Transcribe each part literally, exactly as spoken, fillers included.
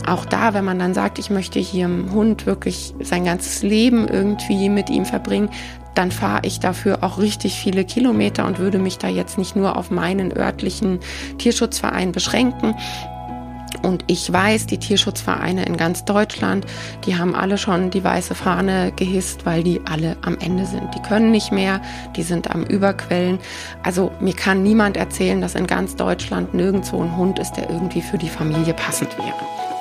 auch da, wenn man dann sagt, ich möchte hier im Hund wirklich sein ganzes Leben irgendwie mit ihm verbringen, dann fahre ich dafür auch richtig viele Kilometer und würde mich da jetzt nicht nur auf meinen örtlichen Tierschutzverein beschränken. Und ich weiß, die Tierschutzvereine in ganz Deutschland, die haben alle schon die weiße Fahne gehisst, weil die alle am Ende sind. Die können nicht mehr, die sind am Überquellen. Also mir kann niemand erzählen, dass in ganz Deutschland nirgendwo ein Hund ist, der irgendwie für die Familie passend wäre.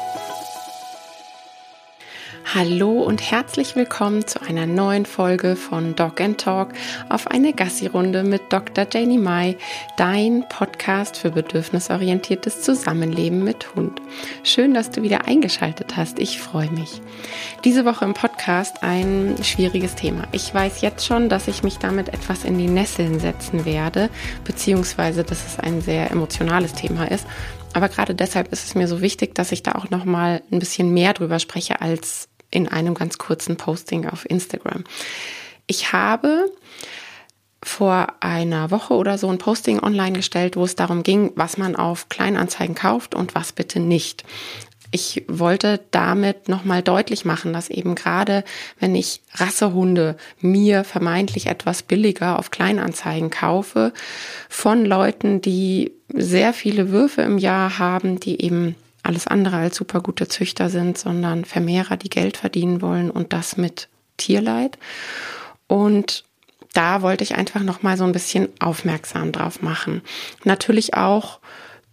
Hallo und herzlich willkommen zu einer neuen Folge von Dog and Talk auf eine Gassi-Runde mit Doktor Janie Mai, dein Podcast für bedürfnisorientiertes Zusammenleben mit Hund. Schön, dass du wieder eingeschaltet hast. Ich freue mich. Diese Woche im Podcast ein schwieriges Thema. Ich weiß jetzt schon, dass ich mich damit etwas in die Nesseln setzen werde, beziehungsweise dass es ein sehr emotionales Thema ist. Aber gerade deshalb ist es mir so wichtig, dass ich da auch noch mal ein bisschen mehr drüber spreche als in einem ganz kurzen Posting auf Instagram. Ich habe vor einer Woche oder so ein Posting online gestellt, wo es darum ging, was man auf Kleinanzeigen kauft und was bitte nicht. Ich wollte damit nochmal deutlich machen, dass eben gerade, wenn ich Rassehunde mir vermeintlich etwas billiger auf Kleinanzeigen kaufe, von Leuten, die sehr viele Würfe im Jahr haben, die eben alles andere als super gute Züchter sind, sondern Vermehrer, die Geld verdienen wollen und das mit Tierleid. Und da wollte ich einfach nochmal so ein bisschen aufmerksam drauf machen. Natürlich auch,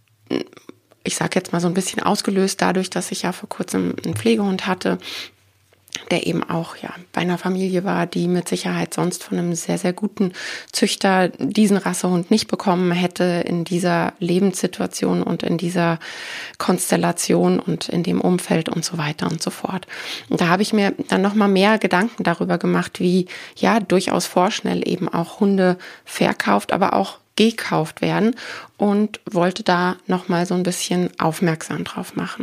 ich sage jetzt mal so ein bisschen ausgelöst dadurch, dass ich ja vor kurzem einen Pflegehund hatte, der eben auch ja bei einer Familie war, die mit Sicherheit sonst von einem sehr, sehr guten Züchter diesen Rassehund nicht bekommen hätte in dieser Lebenssituation und in dieser Konstellation und in dem Umfeld und so weiter und so fort. Und da habe ich mir dann nochmal mehr Gedanken darüber gemacht, wie ja durchaus vorschnell eben auch Hunde verkauft, aber auch gekauft werden und wollte da nochmal so ein bisschen aufmerksam drauf machen.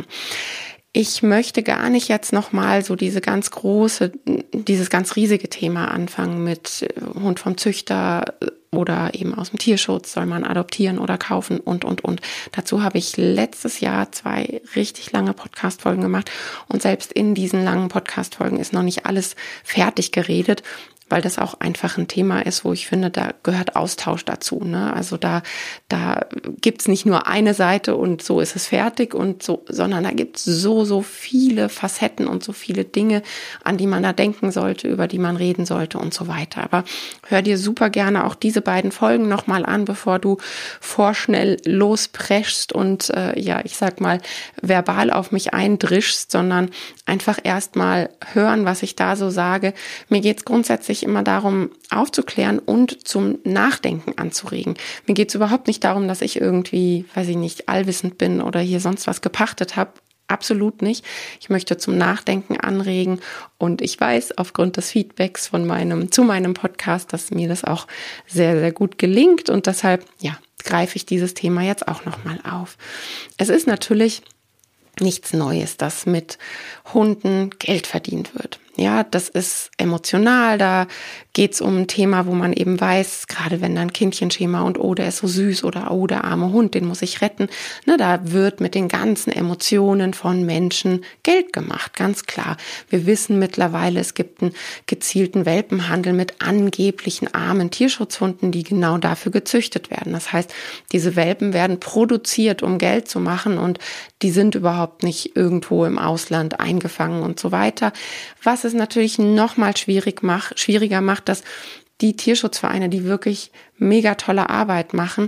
Ich möchte gar nicht jetzt nochmal so diese ganz große, dieses ganz riesige Thema anfangen mit Hund vom Züchter oder eben aus dem Tierschutz, soll man adoptieren oder kaufen und, und, und. Dazu habe ich letztes Jahr zwei richtig lange Podcast-Folgen gemacht und selbst in diesen langen Podcast-Folgen ist noch nicht alles fertig geredet, weil das auch einfach ein Thema ist, wo ich finde, da gehört Austausch dazu, ne? Also da, da gibt's nicht nur eine Seite und so ist es fertig und so, sondern da gibt's so, so viele Facetten und so viele Dinge, an die man da denken sollte, über die man reden sollte und so weiter. Aber hör dir super gerne auch diese beiden Folgen nochmal an, bevor du vorschnell lospreschst und, äh, ja, ich sag mal, verbal auf mich eindrischst, sondern einfach erstmal hören, was ich da so sage. Mir geht's grundsätzlich immer darum, aufzuklären und zum Nachdenken anzuregen. Mir geht es überhaupt nicht darum, dass ich irgendwie, weiß ich nicht, allwissend bin oder hier sonst was gepachtet habe. Absolut nicht. Ich möchte zum Nachdenken anregen und ich weiß aufgrund des Feedbacks von meinem, zu meinem Podcast, dass mir das auch sehr, sehr gut gelingt und deshalb, ja, greife ich dieses Thema jetzt auch nochmal auf. Es ist natürlich nichts Neues, dass mit Hunden Geld verdient wird. Ja, das ist emotional, da geht's um ein Thema, wo man eben weiß, gerade wenn dann Kindchenschema und oh, der ist so süß oder oh, der arme Hund, den muss ich retten. Ne, da wird mit den ganzen Emotionen von Menschen Geld gemacht, ganz klar. Wir wissen mittlerweile, es gibt einen gezielten Welpenhandel mit angeblichen armen Tierschutzhunden, die genau dafür gezüchtet werden. Das heißt, diese Welpen werden produziert, um Geld zu machen und die sind überhaupt nicht irgendwo im Ausland eingefangen und so weiter. Was es natürlich noch mal schwierig macht, schwieriger macht, dass die Tierschutzvereine, die wirklich mega tolle Arbeit machen,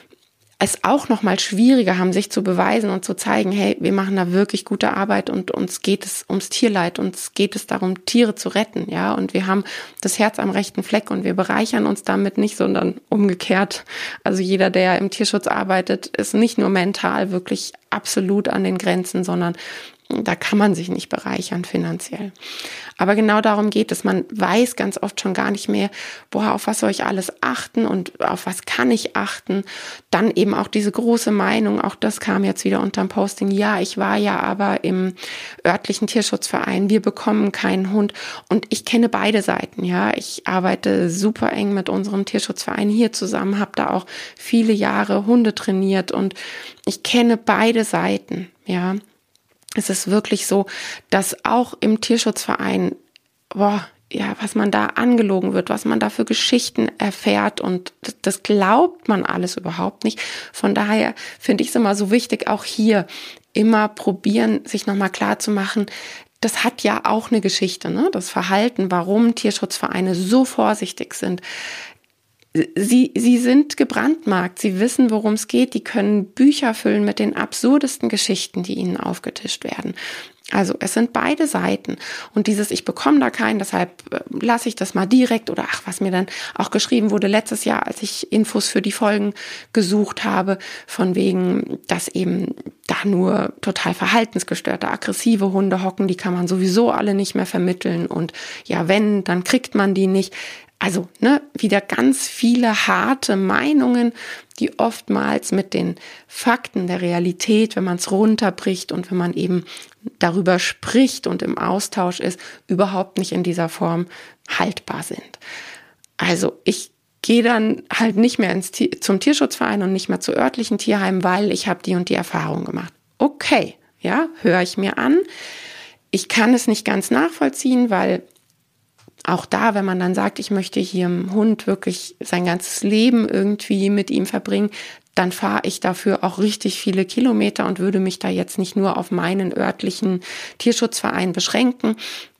es auch noch mal schwieriger haben, sich zu beweisen und zu zeigen, hey, wir machen da wirklich gute Arbeit und uns geht es ums Tierleid, uns geht es darum, Tiere zu retten, ja, und wir haben das Herz am rechten Fleck und wir bereichern uns damit nicht, sondern umgekehrt. Also jeder, der im Tierschutz arbeitet, ist nicht nur mental wirklich absolut an den Grenzen, sondern da kann man sich nicht bereichern finanziell. Aber genau darum geht es. Man weiß ganz oft schon gar nicht mehr, boah, auf was soll ich alles achten und auf was kann ich achten. Dann eben auch diese große Meinung, auch das kam jetzt wieder unterm Posting. Ja, ich war ja aber im örtlichen Tierschutzverein. Wir bekommen keinen Hund. Und ich kenne beide Seiten, ja. Ich arbeite super eng mit unserem Tierschutzverein hier zusammen, habe da auch viele Jahre Hunde trainiert und ich kenne beide Seiten, ja. es ist wirklich so, dass auch im Tierschutzverein, boah, ja, was man da angelogen wird, was man da für Geschichten erfährt und das, das glaubt man alles überhaupt nicht. Von daher finde ich es immer so wichtig, auch hier immer probieren, sich nochmal klar zu machen, das hat ja auch eine Geschichte, ne? Das Verhalten, warum Tierschutzvereine so vorsichtig sind. Sie, sie sind gebrandmarkt, sie wissen, worum es geht, die können Bücher füllen mit den absurdesten Geschichten, die ihnen aufgetischt werden. Also es sind beide Seiten und dieses ich bekomme da keinen, deshalb lasse ich das mal direkt oder ach, was mir dann auch geschrieben wurde letztes Jahr, als ich Infos für die Folgen gesucht habe, von wegen, dass eben da nur total verhaltensgestörte, aggressive Hunde hocken, die kann man sowieso alle nicht mehr vermitteln und ja, wenn, dann kriegt man die nicht. Also ne, wieder ganz viele harte Meinungen, die oftmals mit den Fakten der Realität, wenn man es runterbricht und wenn man eben darüber spricht und im Austausch ist, überhaupt nicht in dieser Form haltbar sind. Also ich gehe dann halt nicht mehr ins Tier, zum Tierschutzverein und nicht mehr zu örtlichen Tierheimen, weil ich habe die und die Erfahrung gemacht. Okay, ja, höre ich mir an. Ich kann es nicht ganz nachvollziehen, weil auch da, wenn man dann sagt, ich möchte hier im Hund wirklich sein ganzes Leben irgendwie mit ihm verbringen, dann fahre ich dafür auch richtig viele Kilometer und würde mich da jetzt nicht nur auf meinen örtlichen Tierschutzverein beschränken.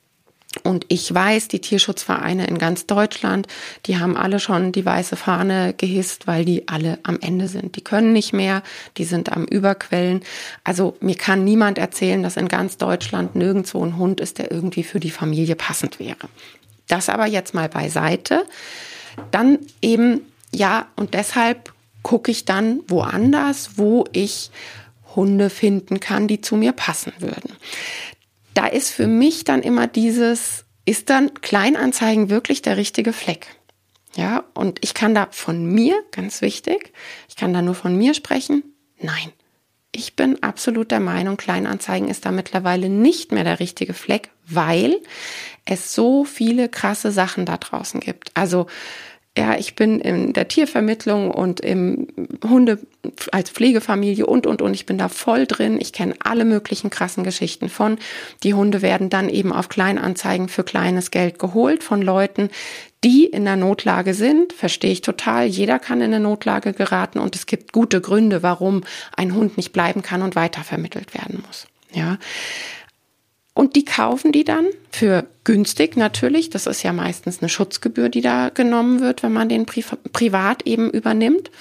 Und ich weiß, die Tierschutzvereine in ganz Deutschland, die haben alle schon die weiße Fahne gehisst, weil die alle am Ende sind. Die können nicht mehr, die sind am Überquellen. Also mir kann niemand erzählen, dass in ganz Deutschland nirgendwo ein Hund ist, der irgendwie für die Familie passend wäre. Das aber jetzt mal beiseite. Dann eben, ja, und deshalb gucke ich dann woanders, wo ich Hunde finden kann, die zu mir passen würden. Da ist für mich dann immer dieses, ist dann Kleinanzeigen wirklich der richtige Fleck? Ja, und ich kann da von mir, ganz wichtig, ich kann da nur von mir sprechen, nein. Ich bin absolut der Meinung, Kleinanzeigen ist da mittlerweile nicht mehr der richtige Fleck, weil es so viele krasse Sachen da draußen gibt. Also ja, ich bin in der Tiervermittlung und im Hunde als Pflegefamilie und, und, und. Ich bin da voll drin. Ich kenne alle möglichen krassen Geschichten von. Die Hunde werden dann eben auf Kleinanzeigen für kleines Geld geholt von Leuten, die in der Notlage sind. Verstehe ich total. Jeder kann in eine Notlage geraten und es gibt gute Gründe, warum ein Hund nicht bleiben kann und weitervermittelt werden muss. Ja. Und die kaufen die dann für günstig natürlich. Das ist ja meistens eine Schutzgebühr, die da genommen wird, wenn man den Pri- privat eben übernimmt.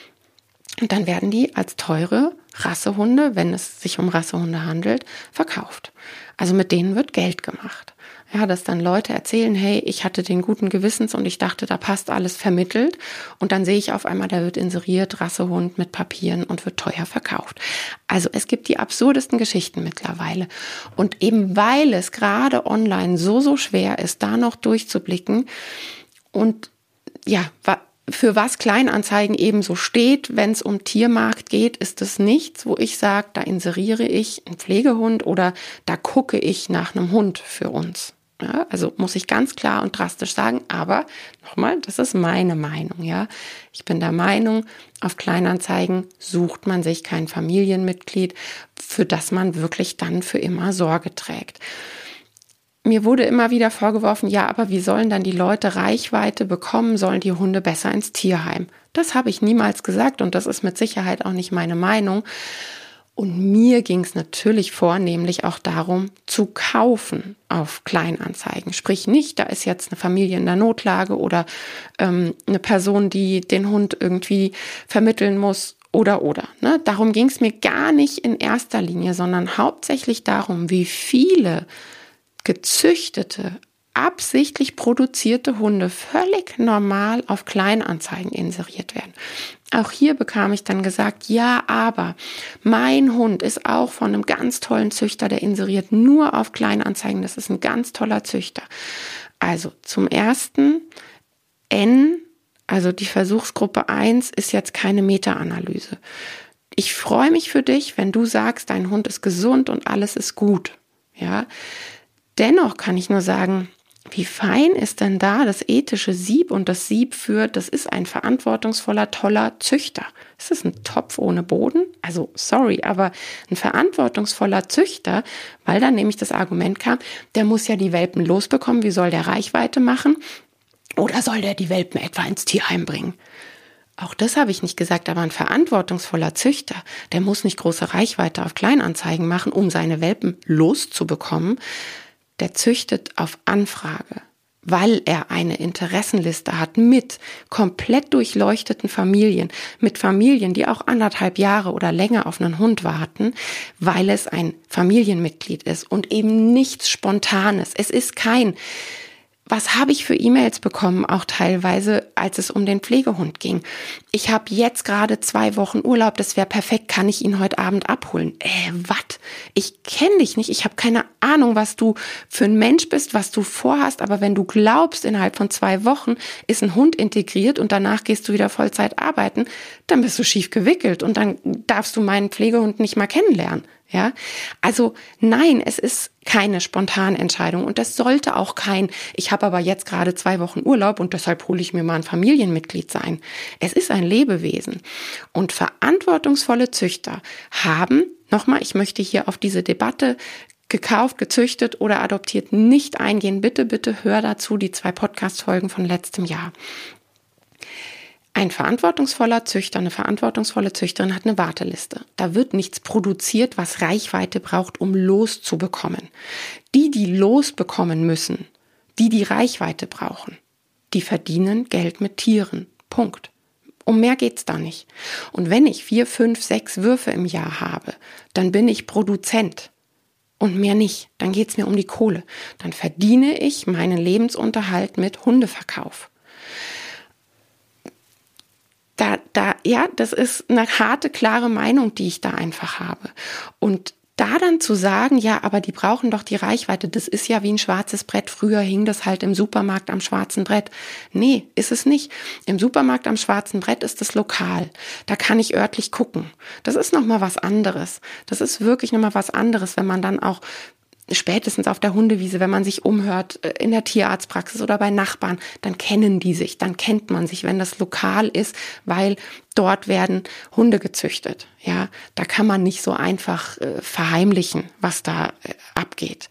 Und dann werden die als teure Rassehunde, wenn es sich um Rassehunde handelt, verkauft. Also mit denen wird Geld gemacht. Ja, dass dann Leute erzählen, hey, ich hatte den guten Gewissens und ich dachte, da passt alles vermittelt. Und dann sehe ich auf einmal, da wird inseriert, Rassehund mit Papieren und wird teuer verkauft. Also es gibt die absurdesten Geschichten mittlerweile. Und eben weil es gerade online so, so schwer ist, da noch durchzublicken und ja, für was Kleinanzeigen eben so steht, wenn es um Tiermarkt geht, ist es nichts, wo ich sage, da inseriere ich einen Pflegehund oder da gucke ich nach einem Hund für uns. Ja, also muss ich ganz klar und drastisch sagen, aber nochmal, das ist meine Meinung, ja. Ich bin der Meinung, auf Kleinanzeigen sucht man sich kein Familienmitglied, für das man wirklich dann für immer Sorge trägt. Mir wurde immer wieder vorgeworfen, ja, aber wie sollen dann die Leute Reichweite bekommen, sollen die Hunde besser ins Tierheim? Das habe ich niemals gesagt und das ist mit Sicherheit auch nicht meine Meinung. Und mir ging es natürlich vornehmlich auch darum, zu kaufen auf Kleinanzeigen. Sprich nicht, da ist jetzt eine Familie in der Notlage oder ähm, eine Person, die den Hund irgendwie vermitteln muss oder oder. Ne? Darum ging es mir gar nicht in erster Linie, sondern hauptsächlich darum, wie viele gezüchtete, absichtlich produzierte Hunde völlig normal auf Kleinanzeigen inseriert werden. Auch hier bekam ich dann gesagt, ja, aber mein Hund ist auch von einem ganz tollen Züchter, der inseriert nur auf Kleinanzeigen. Das ist ein ganz toller Züchter. Also zum ersten, N, also die Versuchsgruppe eins, ist jetzt keine Meta-Analyse. Ich freue mich für dich, wenn du sagst, dein Hund ist gesund und alles ist gut. Ja. Dennoch kann ich nur sagen, Wie fein ist denn da das ethische Sieb und das Sieb für, das ist ein verantwortungsvoller, toller Züchter. Ist das ein Topf ohne Boden? Also sorry, aber ein verantwortungsvoller Züchter, weil dann nämlich das Argument kam, der muss ja die Welpen losbekommen, wie soll der Reichweite machen? Oder soll der die Welpen etwa ins Tierheim bringen? Auch das habe ich nicht gesagt, aber ein verantwortungsvoller Züchter, der muss nicht große Reichweite auf Kleinanzeigen machen, um seine Welpen loszubekommen. Der züchtet auf Anfrage, weil er eine Interessenliste hat mit komplett durchleuchteten Familien, mit Familien, die auch anderthalb Jahre oder länger auf einen Hund warten, weil es ein Familienmitglied ist und eben nichts Spontanes. Es ist kein, was habe ich für E-Mails bekommen, auch teilweise, als es um den Pflegehund ging. Ich habe jetzt gerade zwei Wochen Urlaub, das wäre perfekt, kann ich ihn heute Abend abholen? Äh, was? Ich kenne dich nicht, ich habe keine Ahnung, was du für ein Mensch bist, was du vorhast, aber wenn du glaubst, innerhalb von zwei Wochen ist ein Hund integriert und danach gehst du wieder Vollzeit arbeiten, dann bist du schief gewickelt und dann darfst du meinen Pflegehund nicht mal kennenlernen. Ja, also nein, es ist keine spontane Entscheidung und das sollte auch kein, ich habe aber jetzt gerade zwei Wochen Urlaub und deshalb hole ich mir mal ein Familienmitglied sein. Es ist ein Lebewesen und verantwortungsvolle Züchter haben, nochmal, ich möchte hier auf diese Debatte gekauft, gezüchtet oder adoptiert nicht eingehen. Bitte, bitte hör dazu die zwei Podcast-Folgen von letztem Jahr. Ein verantwortungsvoller Züchter, eine verantwortungsvolle Züchterin hat eine Warteliste. Da wird nichts produziert, was Reichweite braucht, um loszubekommen. Die, die losbekommen müssen, die, die Reichweite brauchen, die verdienen Geld mit Tieren. Punkt. Um mehr geht's da nicht. Und wenn ich vier, fünf, sechs Würfe im Jahr habe, dann bin ich Produzent. Und mehr nicht. Dann geht's mir um die Kohle. Dann verdiene ich meinen Lebensunterhalt mit Hundeverkauf. Da, da, ja, das ist eine harte, klare Meinung, die ich da einfach habe. Und da dann zu sagen, ja, aber die brauchen doch die Reichweite, das ist ja wie ein schwarzes Brett. Früher hing das halt im Supermarkt am schwarzen Brett. Nee, ist es nicht. Im Supermarkt am schwarzen Brett ist es lokal. Da kann ich örtlich gucken. Das ist nochmal was anderes. Das ist wirklich nochmal was anderes, wenn man dann auch spätestens auf der Hundewiese, wenn man sich umhört, in der Tierarztpraxis oder bei Nachbarn, dann kennen die sich, dann kennt man sich, wenn das lokal ist, weil dort werden Hunde gezüchtet. Ja, da kann man nicht so einfach äh, verheimlichen, was da äh, abgeht.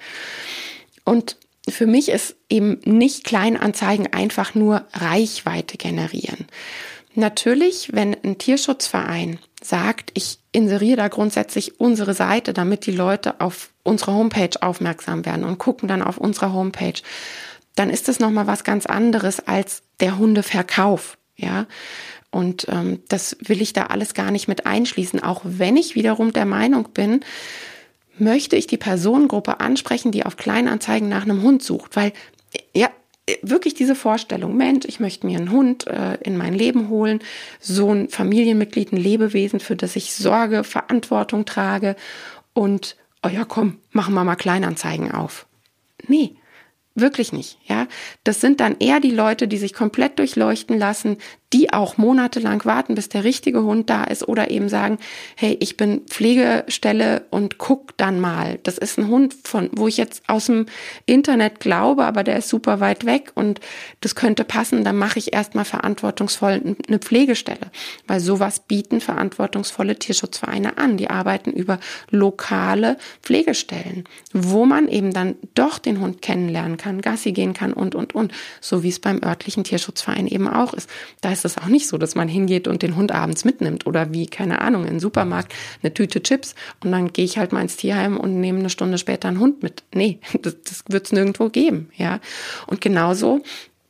Und für mich ist eben nicht Kleinanzeigen einfach nur Reichweite generieren. Natürlich, wenn ein Tierschutzverein sagt, ich inseriere da grundsätzlich unsere Seite, damit die Leute auf unsere Homepage aufmerksam werden und gucken dann auf unserer Homepage, dann ist das nochmal was ganz anderes als der Hundeverkauf, ja. Und ähm, das will ich da alles gar nicht mit einschließen, auch wenn ich wiederum der Meinung bin, möchte ich die Personengruppe ansprechen, die auf Kleinanzeigen nach einem Hund sucht, weil, ja, wirklich diese Vorstellung, Mensch, ich möchte mir einen Hund äh, in mein Leben holen, so ein Familienmitglied, ein Lebewesen, für das ich Sorge, Verantwortung trage und, oh ja, komm, machen wir mal Kleinanzeigen auf. Nee, wirklich nicht, ja. Das sind dann eher die Leute, die sich komplett durchleuchten lassen, die auch monatelang warten, bis der richtige Hund da ist oder eben sagen, hey, ich bin Pflegestelle und guck dann mal. Das ist ein Hund, von wo ich jetzt aus dem Internet glaube, aber der ist super weit weg und das könnte passen, dann mache ich erstmal verantwortungsvoll eine Pflegestelle, weil sowas bieten verantwortungsvolle Tierschutzvereine an. Die arbeiten über lokale Pflegestellen, wo man eben dann doch den Hund kennenlernen kann, Gassi gehen kann und, und, und, so wie es beim örtlichen Tierschutzverein eben auch ist. Da ist es auch nicht so, dass man hingeht und den Hund abends mitnimmt oder wie, keine Ahnung, in den Supermarkt eine Tüte Chips und dann gehe ich halt mal ins Tierheim und nehme eine Stunde später einen Hund mit. Nee, das, das wird es nirgendwo geben, ja. Und genauso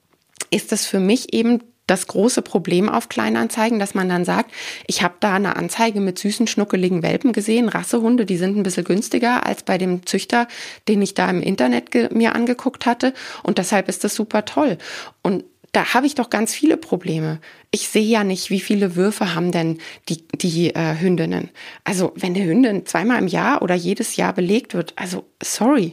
ist das für mich eben das große Problem auf Kleinanzeigen, dass man dann sagt, ich habe da eine Anzeige mit süßen, schnuckeligen Welpen gesehen, Rassehunde, die sind ein bisschen günstiger als bei dem Züchter, den ich da im Internet ge- mir angeguckt hatte und deshalb ist das super toll. Und da habe ich doch ganz viele Probleme. Ich sehe ja nicht, wie viele Würfe haben denn die, die äh, Hündinnen. Also wenn eine Hündin zweimal im Jahr oder jedes Jahr belegt wird, also sorry,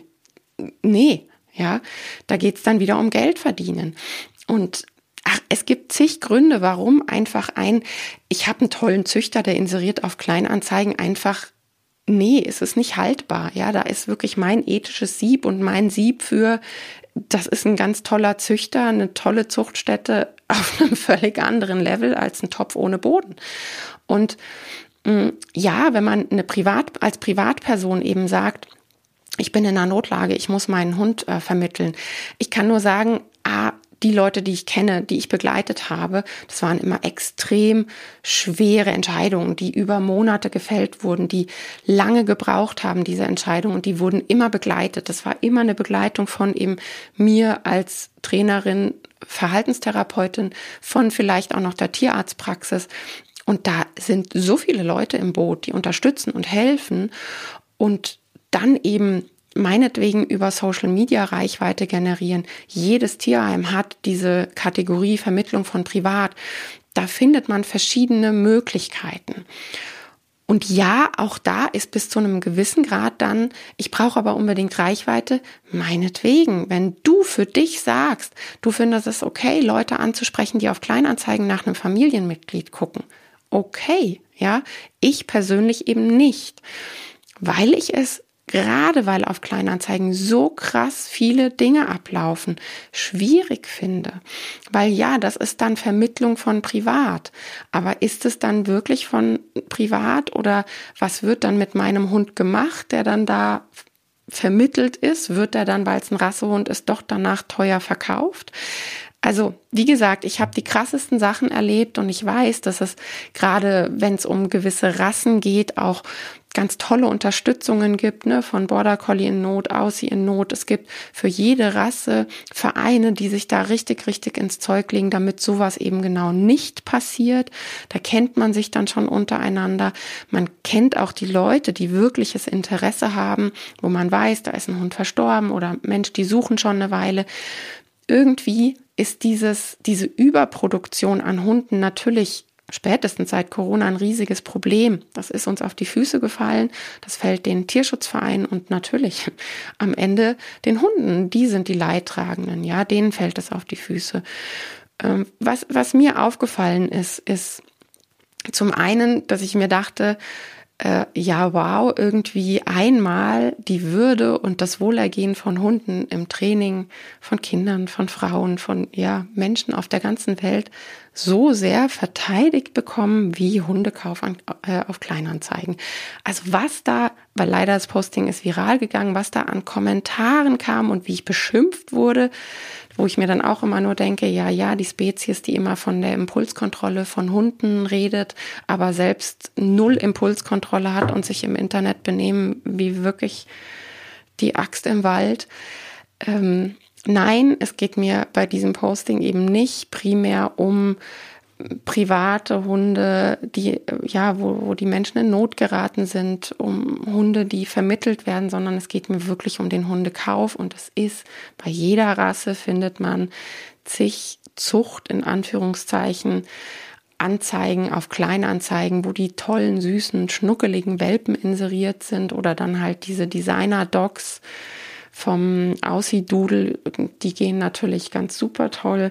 nee, ja, da geht's dann wieder um Geld verdienen. Und ach, es gibt zig Gründe, warum einfach ein, ich habe einen tollen Züchter, der inseriert auf Kleinanzeigen einfach, nee, es ist nicht haltbar. Ja, da ist wirklich mein ethisches Sieb und mein Sieb für das ist ein ganz toller Züchter, eine tolle Zuchtstätte auf einem völlig anderen Level als ein Topf ohne Boden. Und mh, ja, wenn man eine Privat, als Privatperson eben sagt, ich bin in einer Notlage, ich muss meinen Hund äh, vermitteln. Ich kann nur sagen, ah, die Leute, die ich kenne, die ich begleitet habe, das waren immer extrem schwere Entscheidungen, die über Monate gefällt wurden, die lange gebraucht haben, diese Entscheidungen, und die wurden immer begleitet. Das war immer eine Begleitung von eben mir als Trainerin, Verhaltenstherapeutin, von vielleicht auch noch der Tierarztpraxis. Und da sind so viele Leute im Boot, die unterstützen und helfen und dann eben meinetwegen über Social Media Reichweite generieren. Jedes Tierheim hat diese Kategorie Vermittlung von Privat. Da findet man verschiedene Möglichkeiten. Und ja, auch da ist bis zu einem gewissen Grad dann, ich brauche aber unbedingt Reichweite, meinetwegen. Wenn du für dich sagst, du findest es okay, Leute anzusprechen, die auf Kleinanzeigen nach einem Familienmitglied gucken. Okay, ja, ich persönlich eben nicht, weil ich es gerade weil auf Kleinanzeigen so krass viele Dinge ablaufen, schwierig finde. Weil ja, das ist dann Vermittlung von privat. Aber ist es dann wirklich von privat oder was wird dann mit meinem Hund gemacht, der dann da vermittelt ist? Wird er dann, weil es ein Rassehund ist, doch danach teuer verkauft? Also, wie gesagt, ich habe die krassesten Sachen erlebt und ich weiß, dass es gerade, wenn es um gewisse Rassen geht, auch ganz tolle Unterstützungen gibt, ne, von Border Collie in Not, Aussie in Not. Es gibt für jede Rasse Vereine, die sich da richtig, richtig ins Zeug legen, damit sowas eben genau nicht passiert. Da kennt man sich dann schon untereinander. Man kennt auch die Leute, die wirkliches Interesse haben, wo man weiß, da ist ein Hund verstorben oder Mensch, die suchen schon eine Weile. Irgendwie ist dieses, diese Überproduktion an Hunden natürlich spätestens seit Corona ein riesiges Problem. Das ist uns auf die Füße gefallen. Das fällt den Tierschutzvereinen und natürlich am Ende den Hunden. Die sind die Leidtragenden. Ja, denen fällt es auf die Füße. Ähm, was, was mir aufgefallen ist, ist zum einen, dass ich mir dachte, Äh, ja, wow, irgendwie einmal die Würde und das Wohlergehen von Hunden im Training, von Kindern, von Frauen, von ja Menschen auf der ganzen Welt so sehr verteidigt bekommen wie Hundekauf an, äh, auf Kleinanzeigen. Also was da, weil leider das Posting ist viral gegangen, was da an Kommentaren kam und wie ich beschimpft wurde, wo ich mir dann auch immer nur denke, ja, ja, die Spezies, die immer von der Impulskontrolle von Hunden redet, aber selbst null Impulskontrolle hat und sich im Internet benehmen wie wirklich die Axt im Wald. Ähm, nein, es geht mir bei diesem Posting eben nicht primär um private Hunde, die ja, wo, wo die Menschen in Not geraten sind, um Hunde, die vermittelt werden, sondern es geht mir wirklich um den Hundekauf und es ist, bei jeder Rasse findet man zig Zucht in Anführungszeichen Anzeigen auf Kleinanzeigen, wo die tollen, süßen, schnuckeligen Welpen inseriert sind oder dann halt diese Designer-Dogs vom Aussie-Doodle, die gehen natürlich ganz super toll.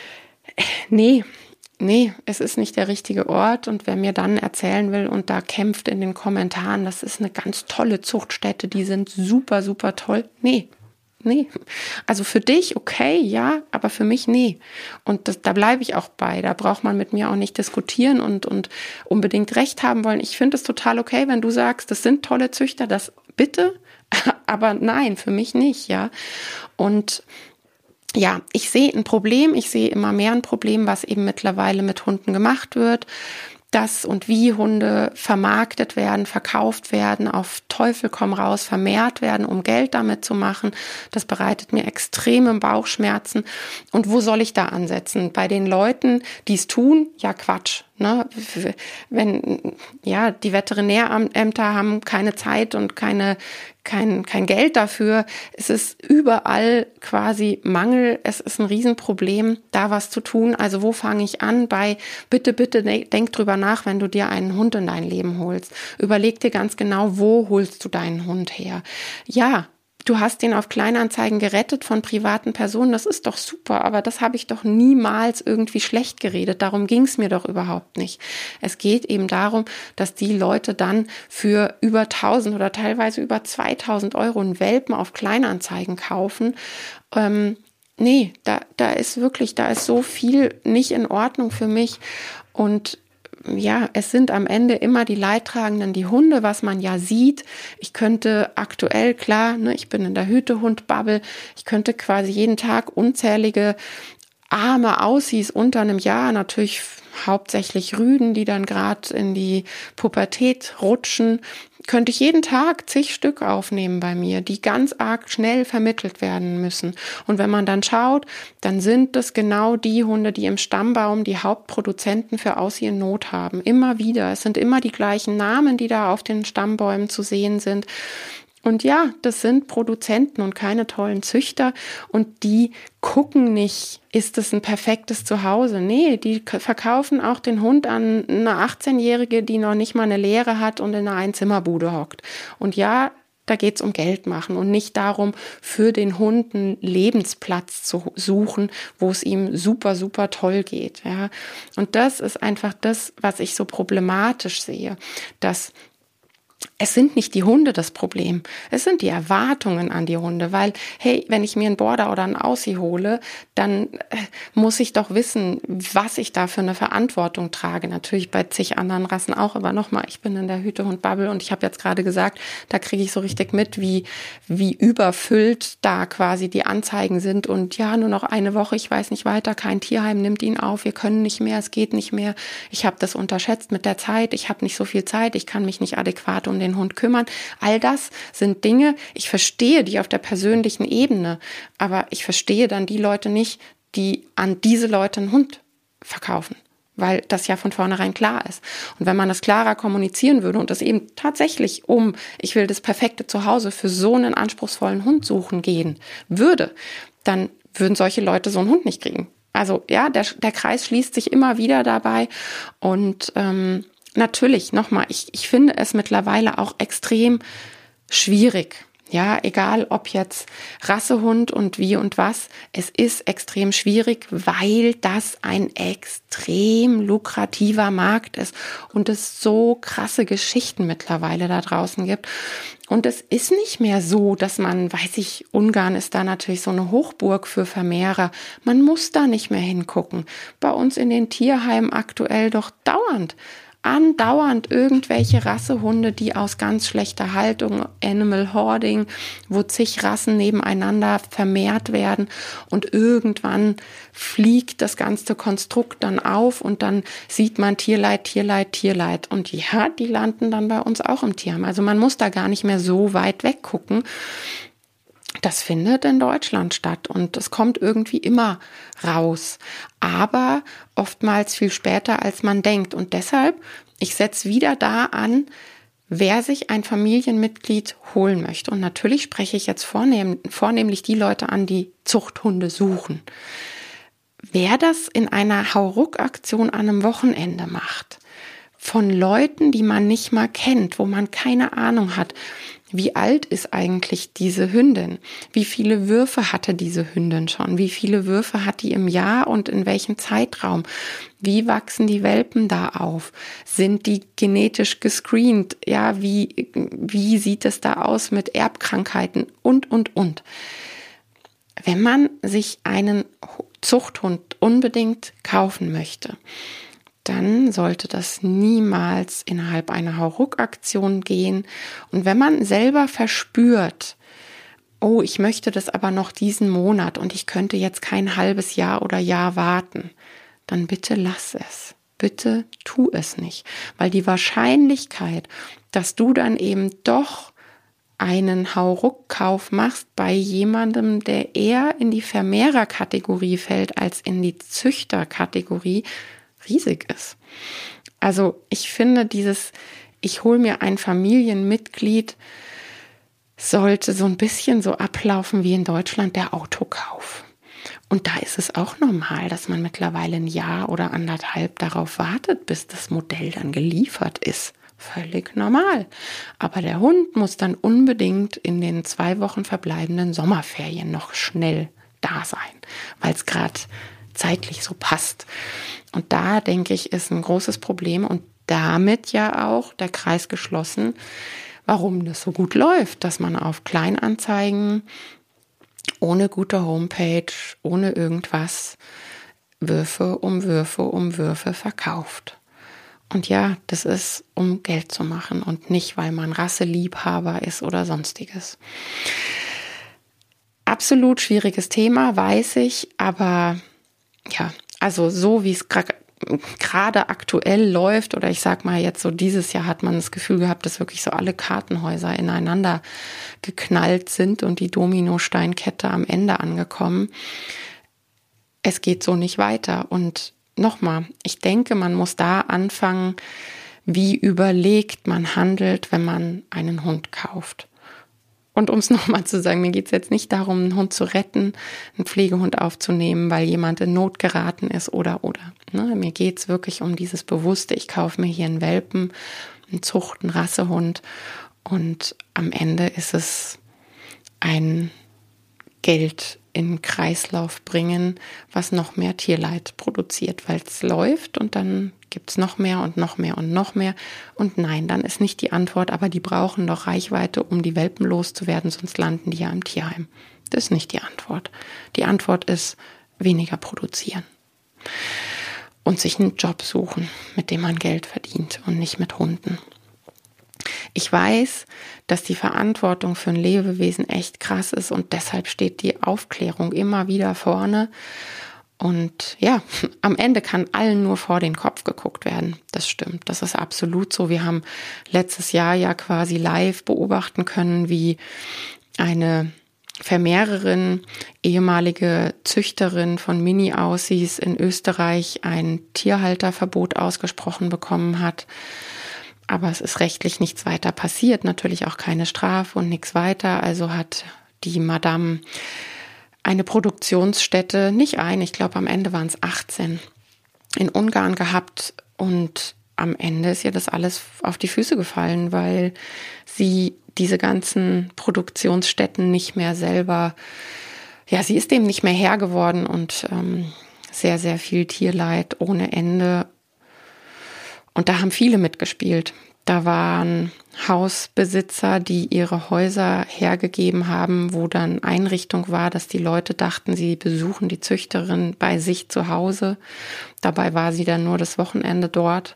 Nee, Nee, es ist nicht der richtige Ort und wer mir dann erzählen will und da kämpft in den Kommentaren, das ist eine ganz tolle Zuchtstätte, die sind super, super toll. Nee, nee. Also für dich okay, ja, aber für mich nee. Und das, da bleibe ich auch bei, da braucht man mit mir auch nicht diskutieren und, und unbedingt Recht haben wollen. Ich finde es total okay, wenn du sagst, das sind tolle Züchter, das bitte, aber nein, für mich nicht, ja. Und ja, ich sehe ein Problem, ich sehe immer mehr ein Problem, was eben mittlerweile mit Hunden gemacht wird, dass und wie Hunde vermarktet werden, verkauft werden, auf Teufel komm raus, vermehrt werden, um Geld damit zu machen. Das bereitet mir extreme Bauchschmerzen. Und wo soll ich da ansetzen? Bei den Leuten, die es tun? Ja, Quatsch. Ne? Wenn, ja, die Veterinärämter haben keine Zeit und keine, kein, kein Geld dafür. Es ist überall quasi Mangel. Es ist ein Riesenproblem, da was zu tun. Also wo fange ich an? Bei, bitte, bitte denk drüber nach, wenn du dir einen Hund in dein Leben holst. Überleg dir ganz genau, wo holst du deinen Hund her? Ja, du hast den auf Kleinanzeigen gerettet von privaten Personen, das ist doch super, aber das habe ich doch niemals irgendwie schlecht geredet. Darum ging es mir doch überhaupt nicht. Es geht eben darum, dass die Leute dann für über tausend oder teilweise über zweitausend Euro einen Welpen auf Kleinanzeigen kaufen. Ähm, nee, da, da ist wirklich, da ist so viel nicht in Ordnung für mich. Und ja, es sind am Ende immer die Leidtragenden, die Hunde, was man ja sieht. Ich könnte aktuell, klar, ne, ich bin in der Hütehund-Bubble, ich könnte quasi jeden Tag unzählige arme Aussies unter einem Jahr, natürlich hauptsächlich Rüden, die dann gerade in die Pubertät rutschen, könnte ich jeden Tag zig Stück aufnehmen bei mir, die ganz arg schnell vermittelt werden müssen. Und wenn man dann schaut, dann sind das genau die Hunde, die im Stammbaum die Hauptproduzenten für Aussie in Not haben. Immer wieder. Es sind immer die gleichen Namen, die da auf den Stammbäumen zu sehen sind. Und ja, das sind Produzenten und keine tollen Züchter und die gucken nicht, ist es ein perfektes Zuhause? Nee, die verkaufen auch den Hund an eine achtzehnjährige, die noch nicht mal eine Lehre hat und in einer Einzimmerbude hockt. Und ja, da geht's um Geld machen und nicht darum, für den Hund einen Lebensplatz zu suchen, wo es ihm super, super toll geht. Ja. Und das ist einfach das, was ich so problematisch sehe, dass es sind nicht die Hunde das Problem, es sind die Erwartungen an die Hunde, weil, hey, wenn ich mir einen Border oder einen Aussie hole, dann äh, muss ich doch wissen, was ich da für eine Verantwortung trage. Natürlich bei zig anderen Rassen auch, aber nochmal, ich bin in der Hütehund-Bubble und ich habe jetzt gerade gesagt, da kriege ich so richtig mit, wie, wie überfüllt da quasi die Anzeigen sind und ja, nur noch eine Woche, ich weiß nicht weiter, kein Tierheim nimmt ihn auf, wir können nicht mehr, es geht nicht mehr, ich habe das unterschätzt mit der Zeit, ich habe nicht so viel Zeit, ich kann mich nicht adäquat um den Hund kümmern. All das sind Dinge, ich verstehe die auf der persönlichen Ebene, aber ich verstehe dann die Leute nicht, die an diese Leute einen Hund verkaufen, weil das ja von vornherein klar ist. Und wenn man das klarer kommunizieren würde und das eben tatsächlich um, ich will das perfekte Zuhause für so einen anspruchsvollen Hund suchen gehen würde, dann würden solche Leute so einen Hund nicht kriegen. Also ja, der, der Kreis schließt sich immer wieder dabei und ähm, natürlich, nochmal, ich, ich finde es mittlerweile auch extrem schwierig. Ja, egal ob jetzt Rassehund und wie und was, es ist extrem schwierig, weil das ein extrem lukrativer Markt ist und es so krasse Geschichten mittlerweile da draußen gibt. Und es ist nicht mehr so, dass man, weiß ich, Ungarn ist da natürlich so eine Hochburg für Vermehrer. Man muss da nicht mehr hingucken. Bei uns in den Tierheimen aktuell doch dauernd. Andauernd irgendwelche Rassehunde, die aus ganz schlechter Haltung, Animal Hoarding, wo zig Rassen nebeneinander vermehrt werden und irgendwann fliegt das ganze Konstrukt dann auf und dann sieht man Tierleid, Tierleid, Tierleid und ja, die landen dann bei uns auch im Tierheim. Also man muss da gar nicht mehr so weit weggucken. Das findet in Deutschland statt und es kommt irgendwie immer raus, aber oftmals viel später, als man denkt. Und deshalb, ich setze wieder da an, wer sich ein Familienmitglied holen möchte. Und natürlich spreche ich jetzt vornehm, vornehmlich die Leute an, die Zuchthunde suchen. Wer das in einer Hauruck-Aktion an einem Wochenende macht, von Leuten, die man nicht mal kennt, wo man keine Ahnung hat, wie alt ist eigentlich diese Hündin? Wie viele Würfe hatte diese Hündin schon? Wie viele Würfe hat die im Jahr und in welchem Zeitraum? Wie wachsen die Welpen da auf? Sind die genetisch gescreent? Ja, wie, wie sieht es da aus mit Erbkrankheiten? Und, und, und. Wenn man sich einen Zuchthund unbedingt kaufen möchte, dann sollte das niemals innerhalb einer Hauruck-Aktion gehen. Und wenn man selber verspürt, oh, ich möchte das aber noch diesen Monat und ich könnte jetzt kein halbes Jahr oder Jahr warten, dann bitte lass es. Bitte tu es nicht. Weil die Wahrscheinlichkeit, dass du dann eben doch einen Hauruck-Kauf machst bei jemandem, der eher in die Vermehrerkategorie fällt als in die Züchterkategorie, riesig ist. Also ich finde dieses, ich hole mir ein Familienmitglied, sollte so ein bisschen so ablaufen wie in Deutschland der Autokauf. Und da ist es auch normal, dass man mittlerweile ein Jahr oder anderthalb darauf wartet, bis das Modell dann geliefert ist. völlig normal. Aber der Hund muss dann unbedingt in den zwei Wochen verbleibenden Sommerferien noch schnell da sein, weil es gerade zeitlich so passt. Und da, denke ich, ist ein großes Problem und damit ja auch der Kreis geschlossen, warum das so gut läuft, dass man auf Kleinanzeigen ohne gute Homepage, ohne irgendwas Würfe um Würfe um Würfe verkauft. Und ja, das ist, um Geld zu machen und nicht, weil man Rasseliebhaber ist oder sonstiges. Absolut schwieriges Thema, weiß ich, aber ja, also so wie es gerade aktuell läuft, oder ich sag mal jetzt so dieses Jahr hat man das Gefühl gehabt, dass wirklich so alle Kartenhäuser ineinander geknallt sind und die Dominosteinkette am Ende angekommen. Es geht so nicht weiter. Und nochmal, ich denke, man muss da anfangen, wie überlegt man handelt, wenn man einen Hund kauft. Und um es nochmal zu sagen, mir geht es jetzt nicht darum, einen Hund zu retten, einen Pflegehund aufzunehmen, weil jemand in Not geraten ist oder, oder. Ne? Mir geht es wirklich um dieses Bewusste, ich kaufe mir hier einen Welpen, einen Zucht-, einen Rassehund und am Ende ist es ein Geld in den Kreislauf bringen, was noch mehr Tierleid produziert, weil es läuft und dann gibt es noch mehr und noch mehr und noch mehr. Und nein, dann ist nicht die Antwort, aber die brauchen doch Reichweite, um die Welpen loszuwerden, sonst landen die ja im Tierheim. Das ist nicht die Antwort. Die Antwort ist weniger produzieren und sich einen Job suchen, mit dem man Geld verdient und nicht mit Hunden. Ich weiß, dass die Verantwortung für ein Lebewesen echt krass ist und deshalb steht die Aufklärung immer wieder vorne. Und ja, am Ende kann allen nur vor den Kopf geguckt werden. Das stimmt, das ist absolut so. Wir haben letztes Jahr ja quasi live beobachten können, wie eine Vermehrerin, ehemalige Züchterin von Mini-Aussies in Österreich ein Tierhalterverbot ausgesprochen bekommen hat. Aber es ist rechtlich nichts weiter passiert, natürlich auch keine Strafe und nichts weiter. Also hat die Madame eine Produktionsstätte, nicht eine, ich glaube am Ende waren es achtzehn, in Ungarn gehabt und am Ende ist ihr das alles auf die Füße gefallen, weil sie diese ganzen Produktionsstätten nicht mehr selber, ja, sie ist dem nicht mehr Herr geworden und ähm, sehr, sehr viel Tierleid ohne Ende. Und da haben viele mitgespielt. Da waren Hausbesitzer, die ihre Häuser hergegeben haben, wo dann Einrichtung war, dass die Leute dachten, sie besuchen die Züchterin bei sich zu Hause. Dabei war sie dann nur das Wochenende dort.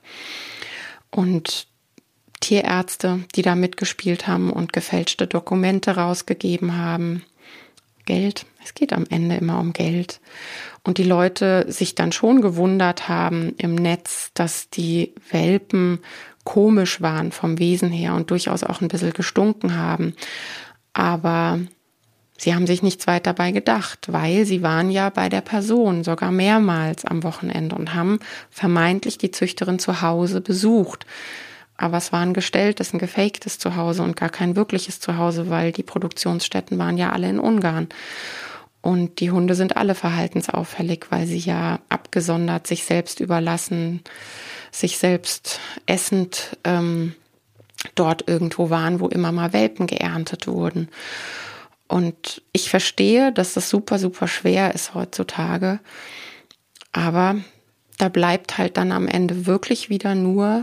Und Tierärzte, die da mitgespielt haben und gefälschte Dokumente rausgegeben haben. Geld, es geht am Ende immer um Geld. Und die Leute sich dann schon gewundert haben im Netz, dass die Welpen komisch waren vom Wesen her und durchaus auch ein bisschen gestunken haben. Aber sie haben sich nichts weiter dabei gedacht, weil sie waren ja bei der Person sogar mehrmals am Wochenende und haben vermeintlich die Züchterin zu Hause besucht. Aber es war ein gestelltes, ein gefaktes Zuhause und gar kein wirkliches Zuhause, weil die Produktionsstätten waren ja alle in Ungarn. Und die Hunde sind alle verhaltensauffällig, weil sie ja abgesondert, sich selbst überlassen, sich selbst essend ähm, dort irgendwo waren, wo immer mal Welpen geerntet wurden. Und ich verstehe, dass das super, super schwer ist heutzutage. Aber da bleibt halt dann am Ende wirklich wieder nur,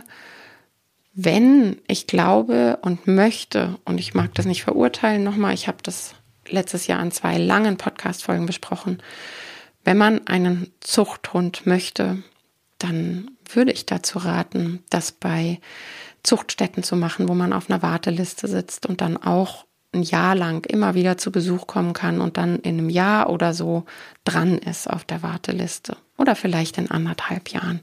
wenn ich glaube und möchte, und ich mag das nicht verurteilen, nochmal, ich habe das letztes Jahr an zwei langen Podcast-Folgen besprochen, wenn man einen Zuchthund möchte, dann würde ich dazu raten, das bei Zuchtstätten zu machen, wo man auf einer Warteliste sitzt und dann auch ein Jahr lang immer wieder zu Besuch kommen kann und dann in einem Jahr oder so dran ist auf der Warteliste oder vielleicht in anderthalb Jahren.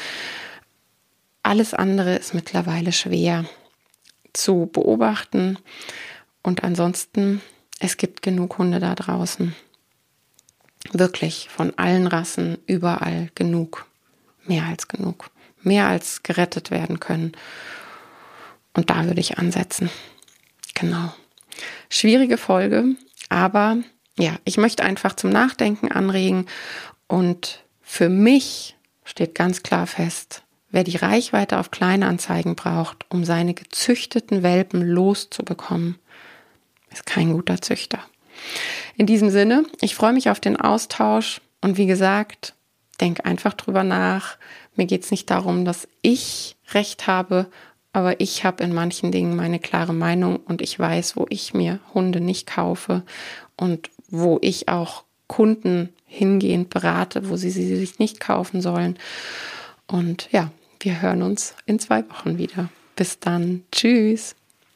Alles andere ist mittlerweile schwer zu beobachten und ansonsten, es gibt genug Hunde da draußen. Wirklich von allen Rassen, überall genug. Mehr als genug. Mehr als gerettet werden können. Und da würde ich ansetzen. Genau. Schwierige Folge, aber ja, ich möchte einfach zum Nachdenken anregen und für mich steht ganz klar fest, wer die Reichweite auf Kleinanzeigen braucht, um seine gezüchteten Welpen loszubekommen, ist kein guter Züchter. In diesem Sinne, ich freue mich auf den Austausch und wie gesagt, denk einfach drüber nach. Mir geht es nicht darum, dass ich Recht habe, aber ich habe in manchen Dingen meine klare Meinung und ich weiß, wo ich mir Hunde nicht kaufe und wo ich auch Kunden hingehend berate, wo sie sie sich nicht kaufen sollen. Und ja, wir hören uns in zwei Wochen wieder. Bis dann. Tschüss.